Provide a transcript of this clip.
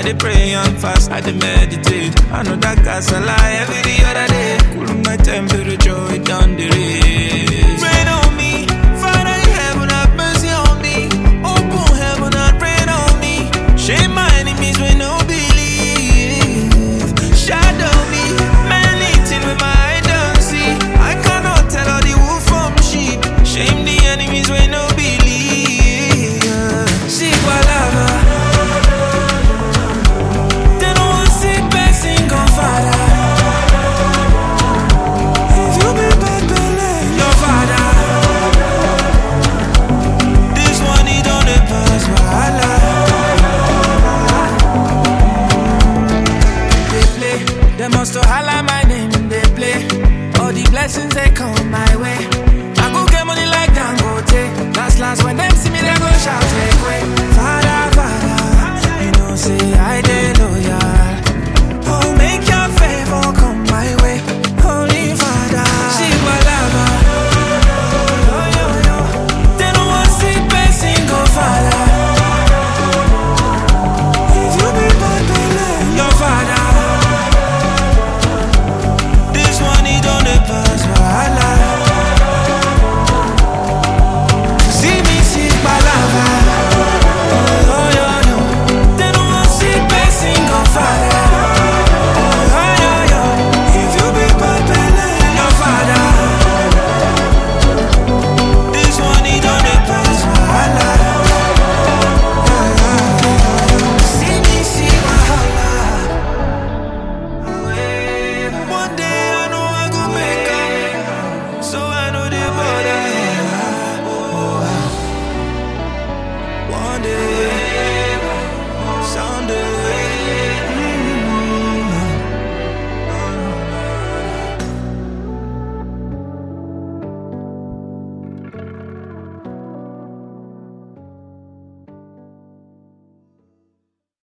dey pray and fast, I dey meditate. I know that gas a lie every other day. Cool my temperature, it down the race. Rain on me, Father in heaven, have mercy on me. Open heaven and rain on me. Shame my enemies when no believe. Shadow me, man eating with my eye don't see. I cannot tell all the wolf from sheep. Shame the enemies when no believe. See palabra. They don't want to see blessing on Father. If you be bad, believe your Father. This one he don't pass wahala. They play, they must to holla my name. They play, all the blessings they come my way. I go get money like Dangote. Last when them see me they go shout take way. Father, Father, you know say I dey loyal. Oh, make your favor come my way, Holy Father. See palava. They don't want to see blessing go Father. If you be bad, believe your Father. This one he don't pass wahala. See me see palava. They don't want to see blessing go Father. If you be bad, believe your Father. This one he don't pass wahala. See me see wahala. One day I know I go make up, so I know the border. One day